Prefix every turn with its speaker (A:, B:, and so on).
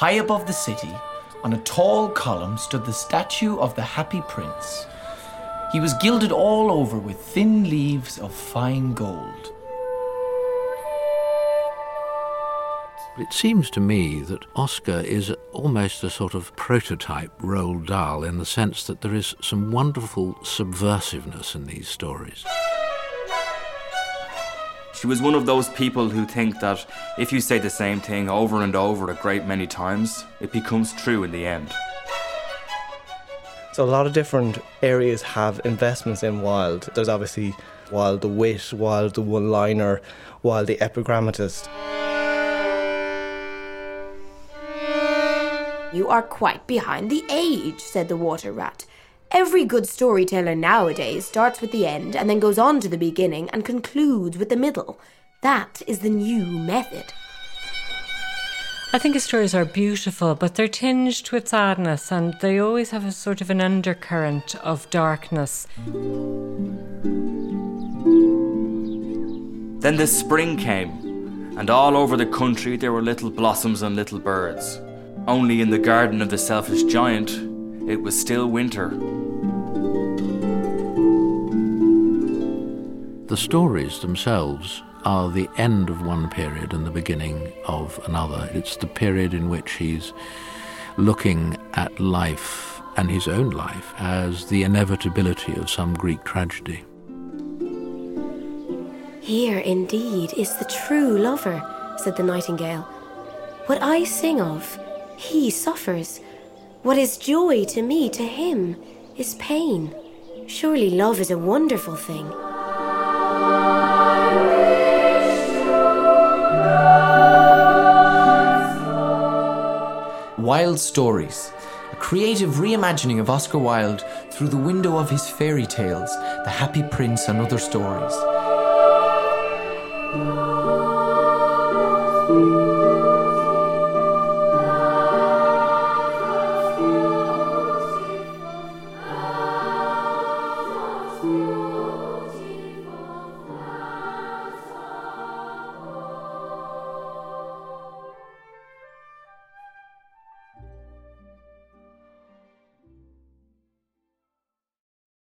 A: High above the city, on a tall column, stood the statue of the Happy Prince. He was gilded all over with thin leaves of fine gold.
B: It seems to me that Oscar is almost a sort of prototype Roald Dahl in the sense that there is some wonderful subversiveness in these stories.
C: She was one of those people who think that if you say the same thing over and over a great many times, it becomes true in the end.
D: So a lot of different areas have investments in Wilde. There's obviously Wilde the wit, Wilde the one-liner, Wilde the epigrammatist.
E: "You are quite behind the age," said the Water Rat. "Every good storyteller nowadays starts with the end and then goes on to the beginning and concludes with the middle. That is the new method."
F: I think his stories are beautiful, but they're tinged with sadness and they always have a sort of an undercurrent of darkness.
C: Then the spring came, and all over the country there were little blossoms and little birds. Only in the garden of the Selfish Giant, it was still winter.
B: The stories themselves are the end of one period and the beginning of another. It's the period in which he's looking at life and his own life as the inevitability of some Greek tragedy.
E: "Here indeed is the true lover," said the nightingale. "What I sing of, he suffers. What is joy to me, to him is pain. Surely love is a wonderful thing."
A: Wilde Stories, a creative reimagining of Oscar Wilde through the window of his fairy tales, The Happy Prince and Other Stories.